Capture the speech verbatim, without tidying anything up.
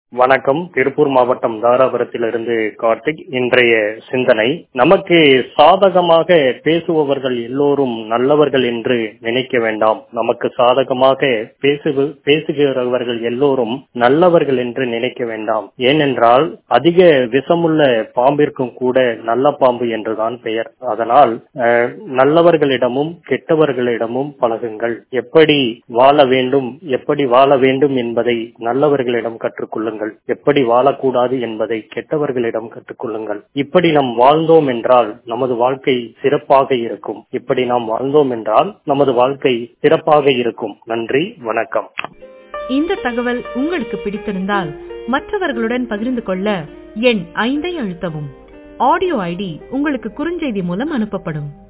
வணக்கம். திருப்பூர் மாவட்டம் தாராபுரத்திலிருந்து கார்த்திக். இன்றைய சிந்தனை, நமக்கு சாதகமாக பேசுபவர்கள் எல்லோரும் நல்லவர்கள் என்று நினைக்க வேண்டாம். நமக்கு சாதகமாக பேசு பேசுகிறவர்கள் எல்லோரும் நல்லவர்கள் என்று நினைக்க வேண்டாம். ஏனென்றால் அதிக விஷமுள்ள பாம்பிற்கும் கூட நல்ல பாம்பு என்றுதான் பெயர். அதனால் அஹ், நல்லவர்களிடமும் கெட்டவர்களிடமும் பழகுங்கள். எப்படி வாழ வேண்டும் எப்படி வாழ வேண்டும் என்பதை நல்லவர்களிடம் கற்றுக்கொள்ளுங்கள். எப்படி வாழக்கூடாது என்பதை கெட்டவர்களிடம் கற்றுக்கொள்ளுங்கள். இப்படி நாம் வாழ்ந்தோம் என்றால் நமது வாழ்க்கை சிறப்பாக இருக்கும். இப்படி நாம் வாழ்ந்தோம் என்றால் நமது வாழ்க்கை சிறப்பாக இருக்கும். நன்றி, வணக்கம். இந்த தகவல் உங்களுக்கு பிடித்திருந்தால் மற்றவர்களுடன் பகிர்ந்து கொள்ள எண் ஐந்தை அழுத்தவும். ஆடியோ ஐடி உங்களுக்கு குறுஞ்செய்தி மூலம் அனுப்பப்படும்.